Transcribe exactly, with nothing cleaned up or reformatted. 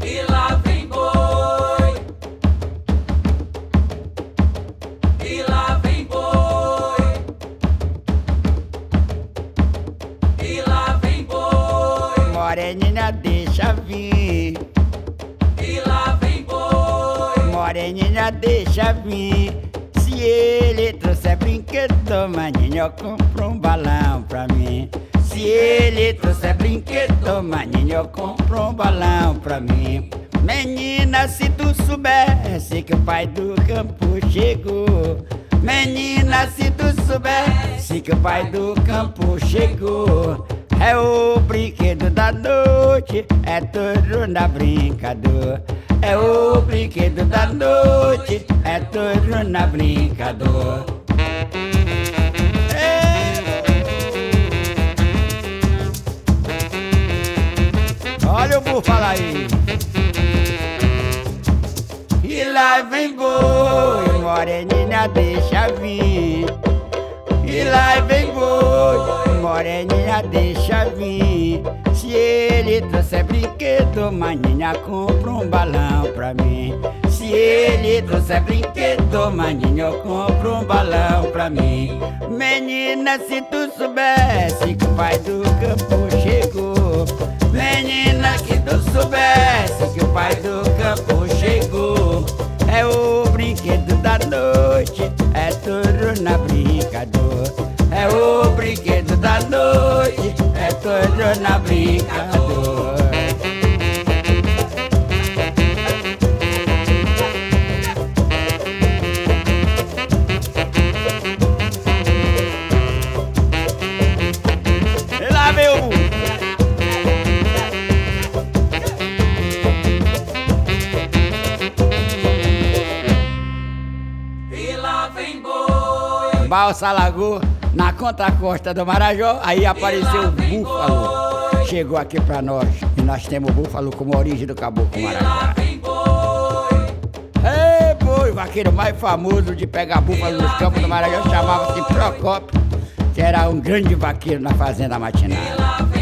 E lá vem boi, e lá vem boi, e lá vem boi. Moreninha, deixa vir. E lá vem boi, Moreninha, deixa vir. Se ele trouxer brinquedo, maninho, eu compro um balão pra mim. Se ele trouxer brinquedo, maninho, eu compro um balão pra mim. Menina, se tu soubesse que o pai do campo chegou. Menina, se tu soubesse que o pai do campo chegou. É o brinquedo da noite, é tudo na brincadeira. É o brinquedo da noite, é tudo na brincadeira. Olha o búfalo aí. E lá vem boi, moreninha, deixa vir. E lá vem boi, moreninha, deixa vir. Se ele trouxer brinquedo, maninha, compra um balão pra mim. Se ele trouxer brinquedo, maninha, eu compro um balão pra mim. Menina, se tu soubesse que o pai do campo chegou. Menina, que tu soubesse que o pai do campo chegou. É o brinquedo da noite, é tudo na brincadeira. É o brinquedo da noite, é tudo na brincadeira. E lá, meu! e lá vem boi, Balsa Lagoa, na contracosta do Marajó, aí apareceu o búfalo. Chegou aqui pra nós e nós temos o búfalo como origem do caboclo e Marajó. lá vem boi, Ei, boi, o vaqueiro mais famoso de pegar búfalo nos campos do Marajó chamava-se Procópio, que era um grande vaqueiro na fazenda e matinada. lá